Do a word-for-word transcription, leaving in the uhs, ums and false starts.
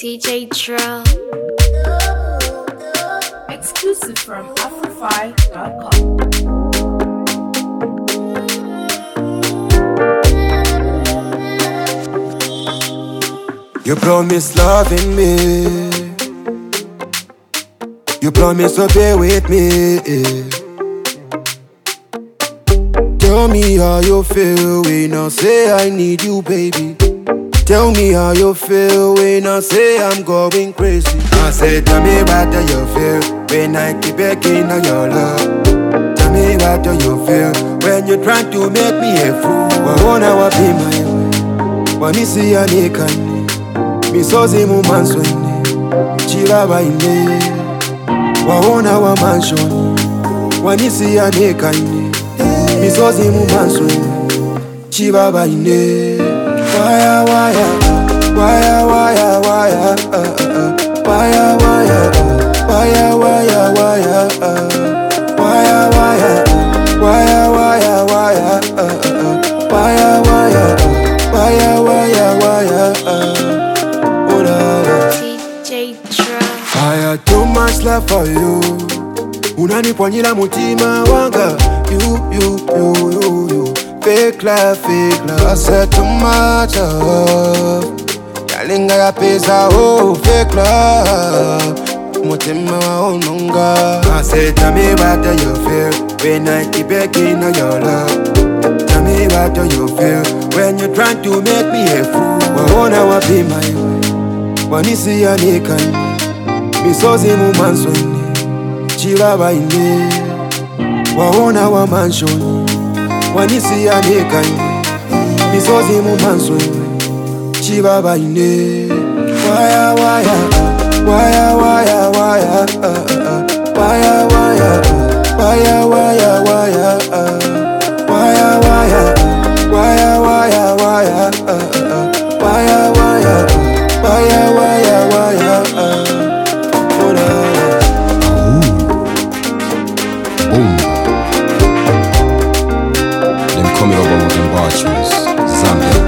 D J Drill. Exclusive from Afrofy dot com. You promise loving me. You promise to be with me. Tell me how you feel when I say I need you, baby. Tell me how you feel when I say I'm going crazy. I say, tell me what do you feel when I keep begging on your love. Tell me what do you feel when you're trying to make me a fool. I wanna wa be my way. Wanisi ya nikani misozi mu mansoni chilaba ine. Waona wa manshoni wanisi ya nikani misozi mu mansoni chibaba ine. Waya waya waya waya waya uh, uh, waya waya waya waya waya uh, waya waya waya waya waya uh, uh, waya waya waya waya waya uh, D J Drill. I had too much love for you. Unanipwanyila mutima wanga. You, you, you, you, you. Fake love, fake love. I said too much love. Yalinga ya pesa, oh, fake love. Mutima wa ononga. I said, tell me what do you feel when I keep begging on your love. Tell me what do you feel when you're trying to make me a fool. Waona wa be my way. Wanisi ya nikani misozi mu mansoni chilaba ine. Waona wa manshoni wanisi ya nikani misozi mu mansoni chibaba ine. Waya waya waya waya waya uh, uh, waya waya waya waya waya uh, waya waya waya waya waya uh, uh, waya waya waya waya waya uh, oh, Them coming over with them bar tunes, Zambia.